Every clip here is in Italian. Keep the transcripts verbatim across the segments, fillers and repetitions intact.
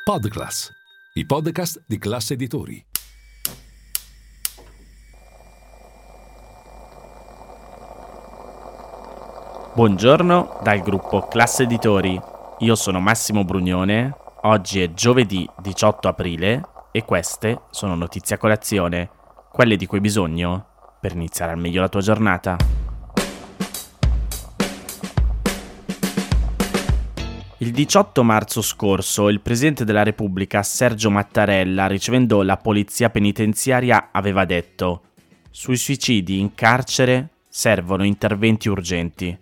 Podclass, i podcast di Classe Editori. Buongiorno dal gruppo Classe Editori. Io sono Massimo Brugnone. Oggi è giovedì diciotto aprile e queste sono notizie a colazione, quelle di cui hai bisogno per iniziare al meglio la tua giornata. Il diciotto marzo scorso il Presidente della Repubblica Sergio Mattarella, ricevendo la polizia penitenziaria, aveva detto: sui suicidi in carcere servono interventi urgenti.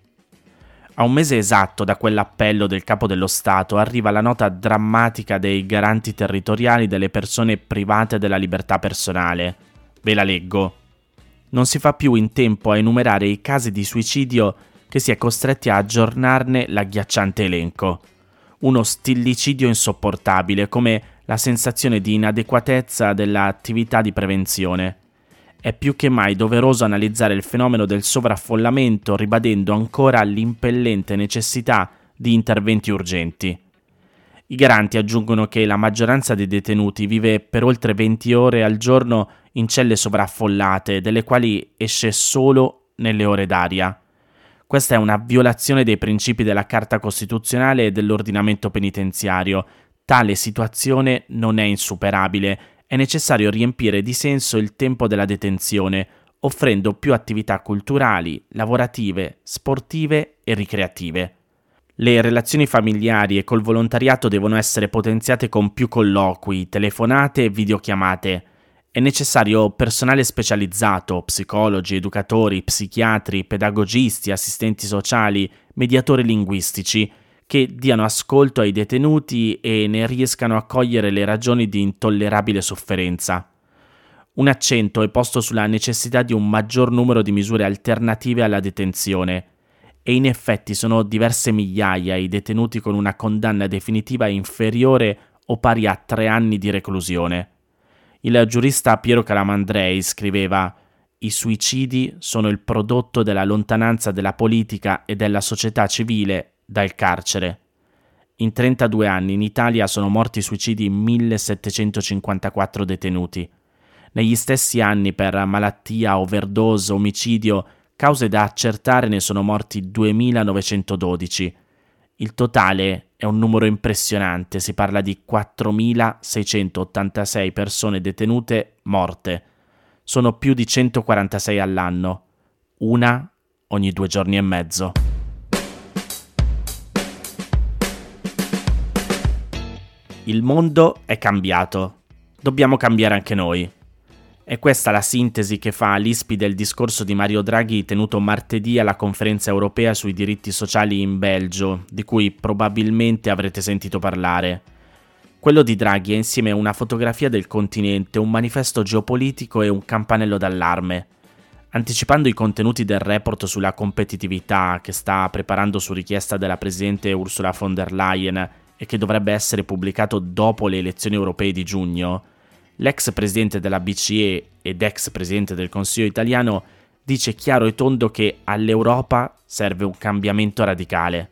A un mese esatto da quell'appello del Capo dello Stato arriva la nota drammatica dei garanti territoriali delle persone private della libertà personale. Ve la leggo. Non si fa più in tempo a enumerare i casi di suicidio che si è costretti a aggiornarne l'agghiacciante elenco. Uno stillicidio insopportabile, come la sensazione di inadeguatezza dell'attività di prevenzione. È più che mai doveroso analizzare il fenomeno del sovraffollamento, ribadendo ancora l'impellente necessità di interventi urgenti. I garanti aggiungono che la maggioranza dei detenuti vive per oltre venti ore al giorno in celle sovraffollate, delle quali esce solo nelle ore d'aria. Questa è una violazione dei principi della Carta Costituzionale e dell'ordinamento penitenziario. Tale situazione non è insuperabile. È necessario riempire di senso il tempo della detenzione, offrendo più attività culturali, lavorative, sportive e ricreative. Le relazioni familiari e col volontariato devono essere potenziate con più colloqui, telefonate e videochiamate. È necessario personale specializzato, psicologi, educatori, psichiatri, pedagogisti, assistenti sociali, mediatori linguistici, che diano ascolto ai detenuti e ne riescano a cogliere le ragioni di intollerabile sofferenza. Un accento è posto sulla necessità di un maggior numero di misure alternative alla detenzione, e in effetti sono diverse migliaia i detenuti con una condanna definitiva inferiore o pari a tre anni di reclusione. Il giurista Piero Calamandrei scriveva: «I suicidi sono il prodotto della lontananza della politica e della società civile dal carcere. In trentadue anni in Italia sono morti suicidi millesettecentocinquantaquattro detenuti. Negli stessi anni per malattia, overdose, omicidio, cause da accertare ne sono morti duemilanovecentododici. Il totale è un numero impressionante, si parla di quattromilaseicentottantasei persone detenute morte. Sono più di centoquarantasei all'anno, una ogni due giorni e mezzo». Il mondo è cambiato. Dobbiamo cambiare anche noi. È questa la sintesi che fa l'I S P I del discorso di Mario Draghi tenuto martedì alla Conferenza Europea sui diritti sociali in Belgio, di cui probabilmente avrete sentito parlare. Quello di Draghi è insieme una fotografia del continente, un manifesto geopolitico e un campanello d'allarme. Anticipando i contenuti del report sulla competitività che sta preparando su richiesta della presidente Ursula von der Leyen e che dovrebbe essere pubblicato dopo le elezioni europee di giugno, l'ex presidente della B C E ed ex presidente del Consiglio italiano dice chiaro e tondo che all'Europa serve un cambiamento radicale.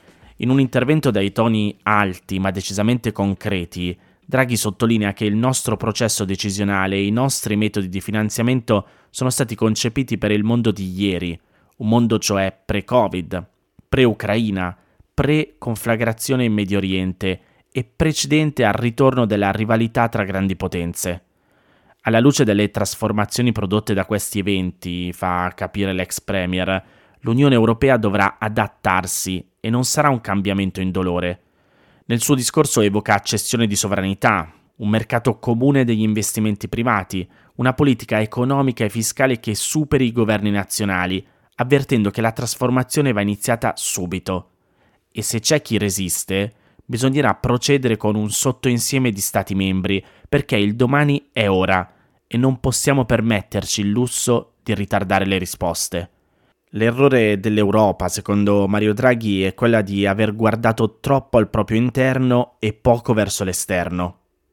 In un intervento dai toni alti ma decisamente concreti, Draghi sottolinea che il nostro processo decisionale e i nostri metodi di finanziamento sono stati concepiti per il mondo di ieri, un mondo cioè pre-Covid, pre-Ucraina, pre-conflagrazione in Medio Oriente e precedente al ritorno della rivalità tra grandi potenze. Alla luce delle trasformazioni prodotte da questi eventi, fa capire l'ex premier, l'Unione Europea dovrà adattarsi e non sarà un cambiamento indolore. Nel suo discorso evoca cessione di sovranità, un mercato comune degli investimenti privati, una politica economica e fiscale che superi i governi nazionali, avvertendo che la trasformazione va iniziata subito. E se c'è chi resiste, bisognerà procedere con un sottoinsieme di Stati membri, perché il domani è ora e non possiamo permetterci il lusso di ritardare le risposte. L'errore dell'Europa, secondo Mario Draghi, è quella di aver guardato troppo al proprio interno e poco verso l'esterno.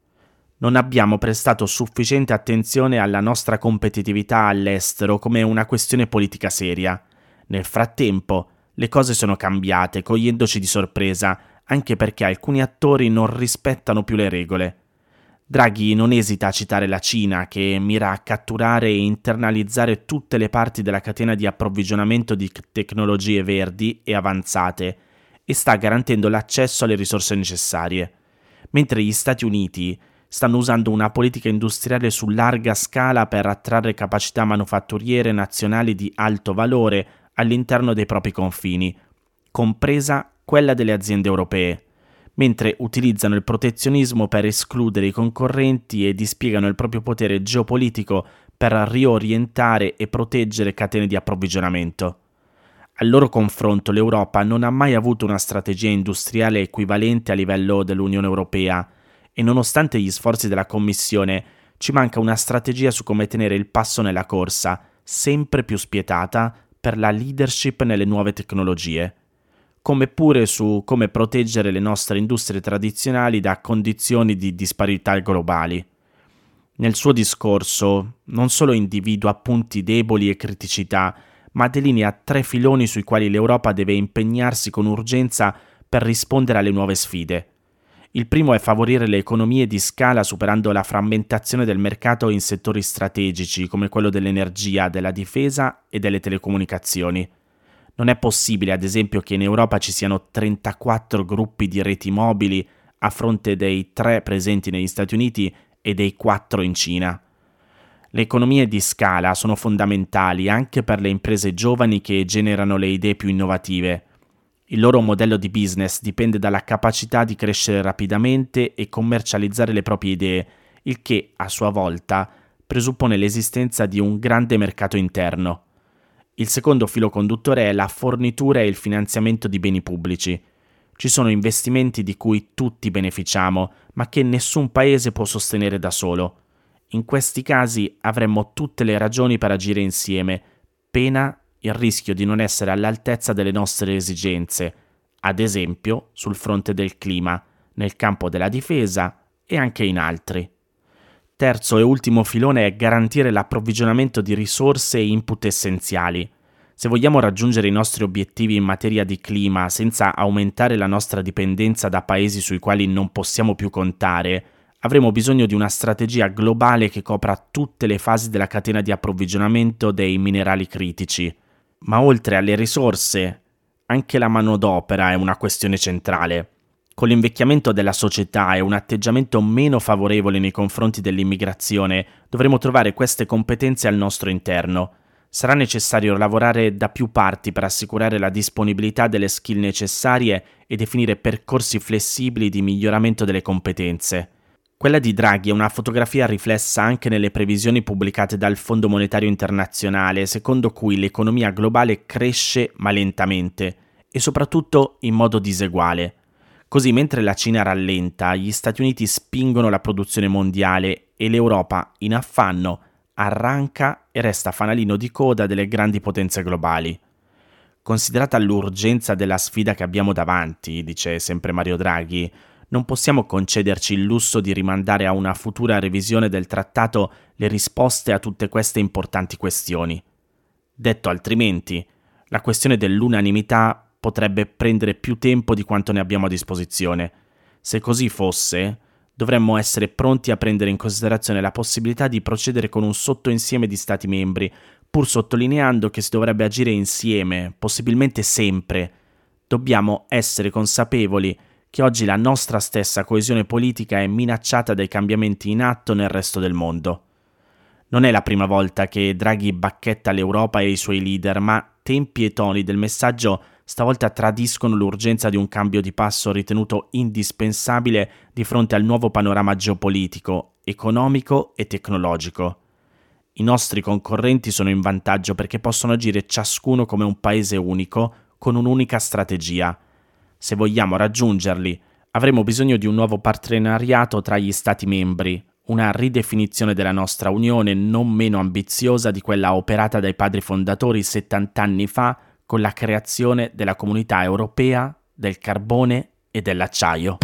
Non abbiamo prestato sufficiente attenzione alla nostra competitività all'estero come una questione politica seria. Nel frattempo, le cose sono cambiate, cogliendoci di sorpresa, anche perché alcuni attori non rispettano più le regole. Draghi non esita a citare la Cina, che mira a catturare e internalizzare tutte le parti della catena di approvvigionamento di tecnologie verdi e avanzate e sta garantendo l'accesso alle risorse necessarie, mentre gli Stati Uniti stanno usando una politica industriale su larga scala per attrarre capacità manufatturiere nazionali di alto valore all'interno dei propri confini, compresa quella delle aziende europee, mentre utilizzano il protezionismo per escludere i concorrenti e dispiegano il proprio potere geopolitico per riorientare e proteggere catene di approvvigionamento. Al loro confronto l'Europa non ha mai avuto una strategia industriale equivalente a livello dell'Unione Europea e nonostante gli sforzi della Commissione ci manca una strategia su come tenere il passo nella corsa, sempre più spietata, per la leadership nelle nuove tecnologie, come pure su come proteggere le nostre industrie tradizionali da condizioni di disparità globali. Nel suo discorso non solo individua punti deboli e criticità, ma delinea tre filoni sui quali l'Europa deve impegnarsi con urgenza per rispondere alle nuove sfide. Il primo è favorire le economie di scala superando la frammentazione del mercato in settori strategici come quello dell'energia, della difesa e delle telecomunicazioni. Non è possibile, ad esempio, che in Europa ci siano trentaquattro gruppi di reti mobili a fronte dei tre presenti negli Stati Uniti e dei quattro in Cina. Le economie di scala sono fondamentali anche per le imprese giovani che generano le idee più innovative. Il loro modello di business dipende dalla capacità di crescere rapidamente e commercializzare le proprie idee, il che, a sua volta, presuppone l'esistenza di un grande mercato interno. Il secondo filo conduttore è la fornitura e il finanziamento di beni pubblici. Ci sono investimenti di cui tutti beneficiamo, ma che nessun paese può sostenere da solo. In questi casi avremmo tutte le ragioni per agire insieme, pena il rischio di non essere all'altezza delle nostre esigenze, ad esempio sul fronte del clima, nel campo della difesa e anche in altri. Terzo e ultimo filone è garantire l'approvvigionamento di risorse e input essenziali. Se vogliamo raggiungere i nostri obiettivi in materia di clima senza aumentare la nostra dipendenza da paesi sui quali non possiamo più contare, avremo bisogno di una strategia globale che copra tutte le fasi della catena di approvvigionamento dei minerali critici. Ma oltre alle risorse, anche la manodopera è una questione centrale. Con l'invecchiamento della società e un atteggiamento meno favorevole nei confronti dell'immigrazione, dovremo trovare queste competenze al nostro interno. Sarà necessario lavorare da più parti per assicurare la disponibilità delle skill necessarie e definire percorsi flessibili di miglioramento delle competenze. Quella di Draghi è una fotografia riflessa anche nelle previsioni pubblicate dal Fondo Monetario Internazionale, secondo cui l'economia globale cresce ma lentamente e soprattutto in modo diseguale. Così, mentre la Cina rallenta, gli Stati Uniti spingono la produzione mondiale e l'Europa, in affanno, arranca e resta fanalino di coda delle grandi potenze globali. Considerata l'urgenza della sfida che abbiamo davanti, dice sempre Mario Draghi, non possiamo concederci il lusso di rimandare a una futura revisione del trattato le risposte a tutte queste importanti questioni. Detto altrimenti, la questione dell'unanimità potrebbe prendere più tempo di quanto ne abbiamo a disposizione. Se così fosse, dovremmo essere pronti a prendere in considerazione la possibilità di procedere con un sottoinsieme di Stati membri, pur sottolineando che si dovrebbe agire insieme, possibilmente sempre. Dobbiamo essere consapevoli che oggi la nostra stessa coesione politica è minacciata dai cambiamenti in atto nel resto del mondo. Non è la prima volta che Draghi bacchetta l'Europa e i suoi leader, ma tempi e toni del messaggio stavolta tradiscono l'urgenza di un cambio di passo ritenuto indispensabile di fronte al nuovo panorama geopolitico, economico e tecnologico. I nostri concorrenti sono in vantaggio perché possono agire ciascuno come un paese unico, con un'unica strategia. Se vogliamo raggiungerli, avremo bisogno di un nuovo partenariato tra gli Stati membri, una ridefinizione della nostra Unione non meno ambiziosa di quella operata dai padri fondatori settant'anni fa con la creazione della Comunità Europea del Carbone e dell'Acciaio.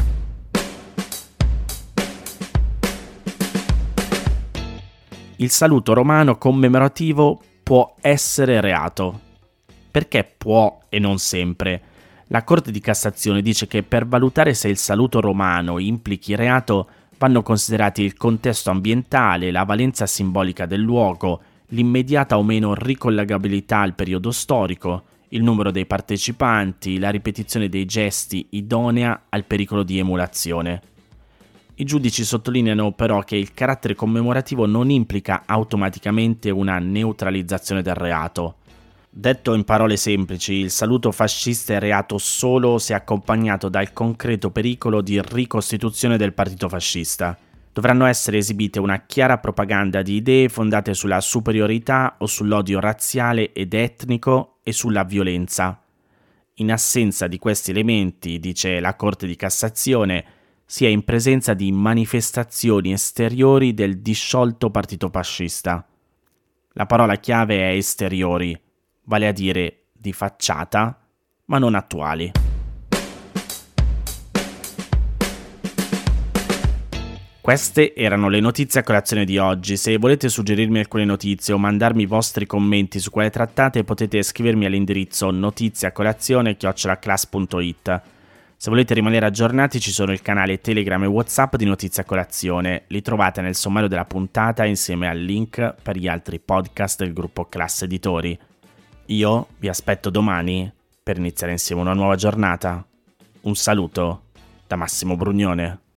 Il saluto romano commemorativo può essere reato. Perché può e non sempre? La Corte di Cassazione dice che per valutare se il saluto romano implichi reato vanno considerati il contesto ambientale, la valenza simbolica del luogo, l'immediata o meno ricollegabilità al periodo storico, il numero dei partecipanti, la ripetizione dei gesti idonea al pericolo di emulazione. I giudici sottolineano però che il carattere commemorativo non implica automaticamente una neutralizzazione del reato. Detto in parole semplici, il saluto fascista è reato solo se accompagnato dal concreto pericolo di ricostituzione del partito fascista. Dovranno essere esibite una chiara propaganda di idee fondate sulla superiorità o sull'odio razziale ed etnico e sulla violenza. In assenza di questi elementi, dice la Corte di Cassazione, si è in presenza di manifestazioni esteriori del disciolto partito fascista. La parola chiave è esteriori, vale a dire di facciata, ma non attuali. Queste erano le notizie a colazione di oggi. Se volete suggerirmi alcune notizie o mandarmi i vostri commenti su quelle trattate, potete scrivermi all'indirizzo notiziacolazione chiocciola class punto it. Se volete rimanere aggiornati ci sono il canale Telegram e WhatsApp di Notizie a Colazione. Li trovate nel sommario della puntata insieme al link per gli altri podcast del gruppo Class Editori. Io vi aspetto domani per iniziare insieme una nuova giornata. Un saluto da Massimo Brugnone.